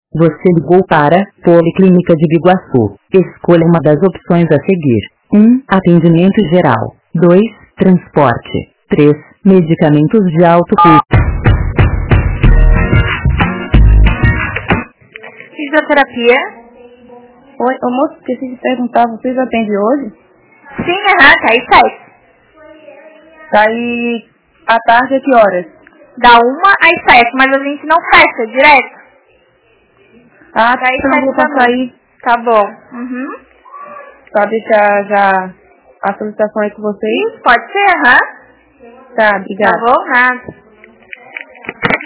Você ligou para Policlínica de Biguaçu. Escolha uma das opções a seguir. 1. Atendimento geral. 2. Transporte. 3. Medicamentos de alto custo. Fisioterapia? Oi, ô moço, esqueci de perguntar, vocês atendem hoje? Sim, tá aí 7. Tá aí à tarde a que horas? Da 1 às 7, mas a gente não fecha direto. Ah, tá, então eu vou passar aí. Tá bom. Uhum. Só deixar já a solicitação aí com vocês? Pode ser, Tá, obrigada. Tá bom, nada.